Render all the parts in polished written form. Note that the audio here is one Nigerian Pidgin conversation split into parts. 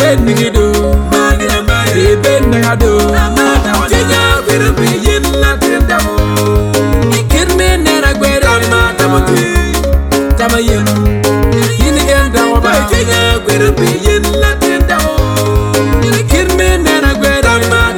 ben nigido magira mari ben nagado tinya biru yin la tendamo ikirme nera gwera tamayen yin gen dawo ba tinya biru yin la tendamo ikirme nera gwera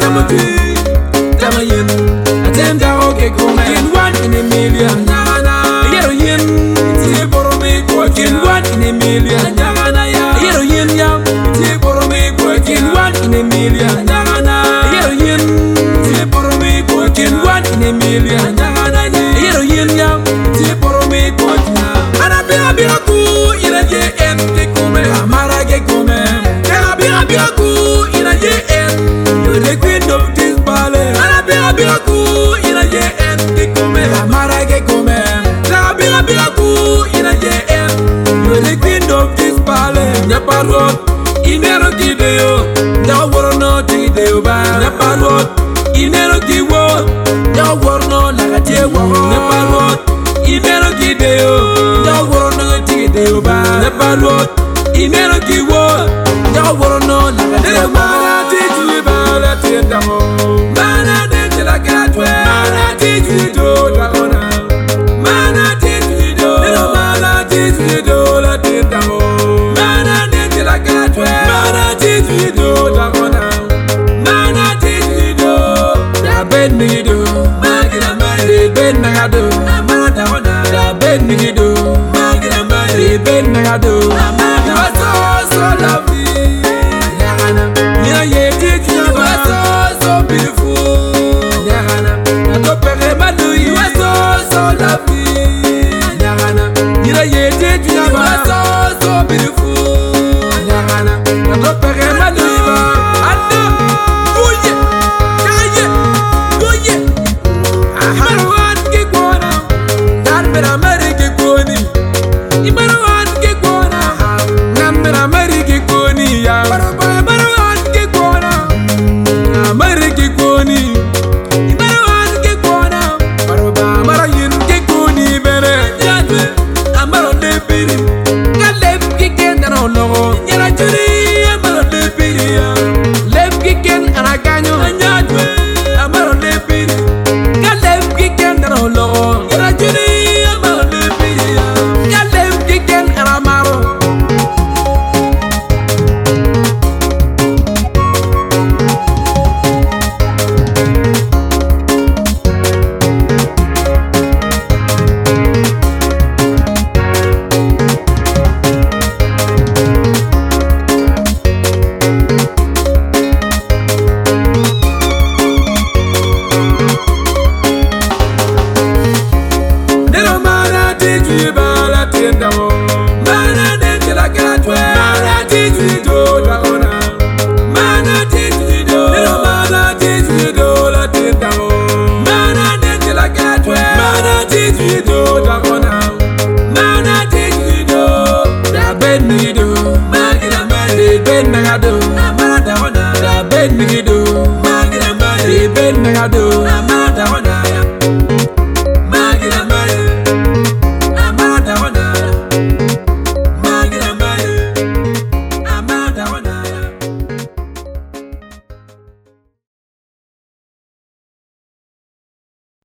tamayen atenda ke kuma in one in a million yero yin ti boromi ko in one in a million yero yin ya ti boromi ko in one in a million yero yin ti boromi ko in one in a million yero yin ya ti boromi ko ana bia ku ina je en ke kuma amara ke kuma ana bia ku ina je en you the queen of this ballet ana bia ku ina je en ke kuma amara ke kuma ana bia ku ina je en you the queen of this ballet nyaparot inero kideo na worono tideo ba nyaparot inero kiwo na worono na tewo nyaparot inero kideo na worono tideo ba nyaparot inero kiwo na worono na tewo mana tiji ba la tendamo mana de la gratwe mana tiji do la ona mana tiji do mana tiji do la tendamo mana de la gratwe mana tiji do la ona mana tiji do da ben nido magira mari ben nagado mana da ona da ben nido magira mari ben nagado amana so lovely yagana ya ye so beautiful yagana to pere madu you are so lovely yagana ya ye so beautiful yagana to pere